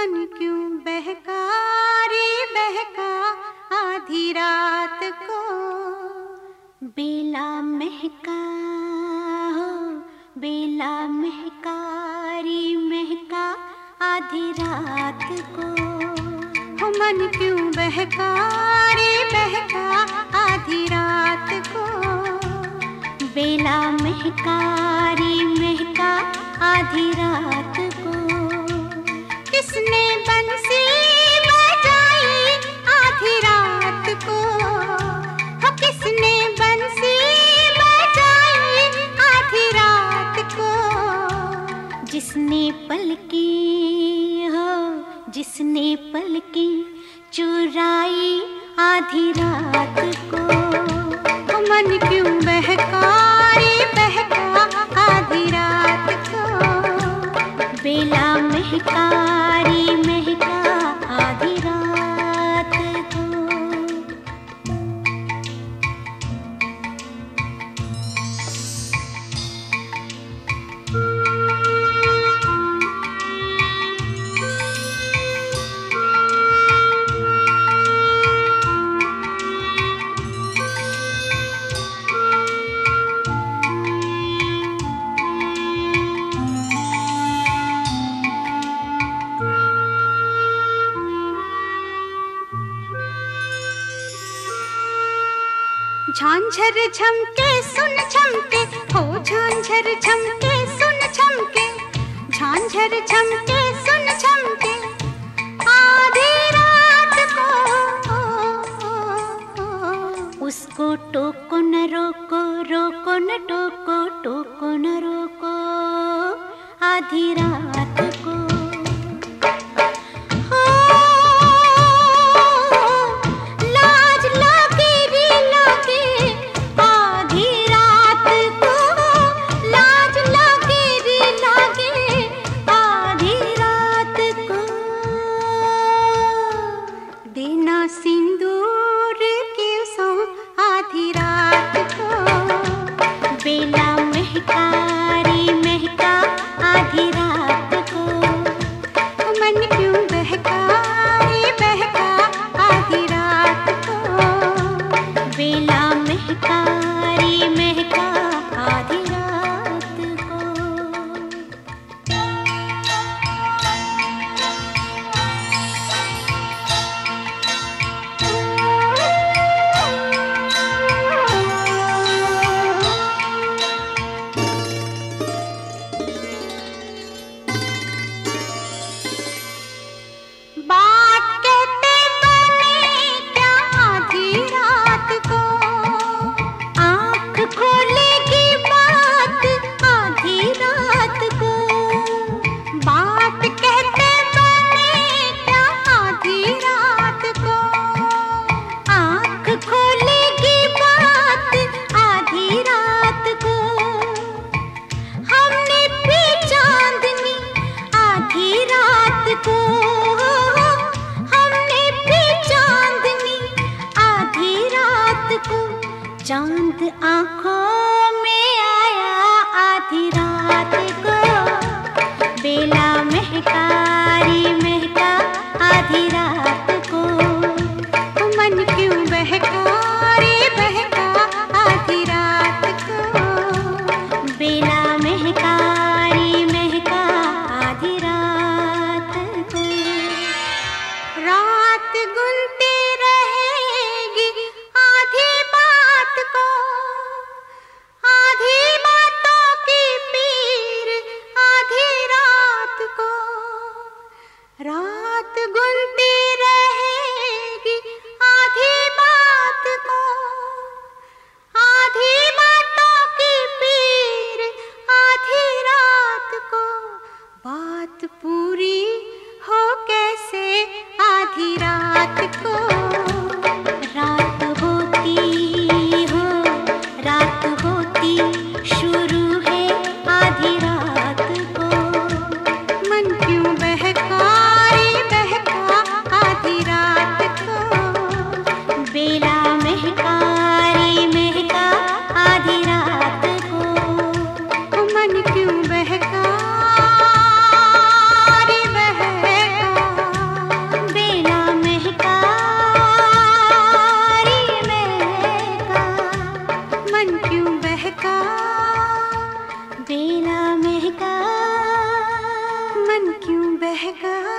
मन क्यों बहका रे बहका आधी रात को। बेला महका हो बेला महका रे महका आधी रात को। हो मन क्यों बहका रे बहका आधी रात को। बेला महका रे महका आधी रात को। किसने बंसी बजाई आधी रात को। हो किसने बंसी बजाई आधी रात को। जिसने पलकी हो जिसने पलकी चुराई आधी रात को। हो मन क्यों बहका रे बहका आधी रात को। बेला महका रे महका आधी रात को। झांझर झमके सुन झमके हो झांझर झमके सुन झमके। झांझर झमके सुन झमके आधी रात को। उसको टोको न रोको रोको न टोको टोको न रोको आधी रात को। सिंदूर के सो आधी रात को। बेला महका रे महका आधी रात को। मन क्यों बहका रे बहका आधी रात को। बेला महका रे महका आधी रात को। चांद आँखों में आया आधी रात को। बेला महका रे महका आधी रात को। मन क्यों बहका रे बहका आधी रात को। बेला महका रे महका आधी रात को। रात गुनती रहेगी आधी बात को। आधी बातों की पीर आधी रात को। रात गुनती रहेगी आधी बात को। आधी बातों की पीर आधी रात को। बात पूरी हो कैसे आधी रात को। रात होती हो रात होती शुरू है आधी रात को। मन क्यों बहका रे बहका आधी रात को। बेला महका रे महका आधी रात को। मन क्यों बहका रे बहका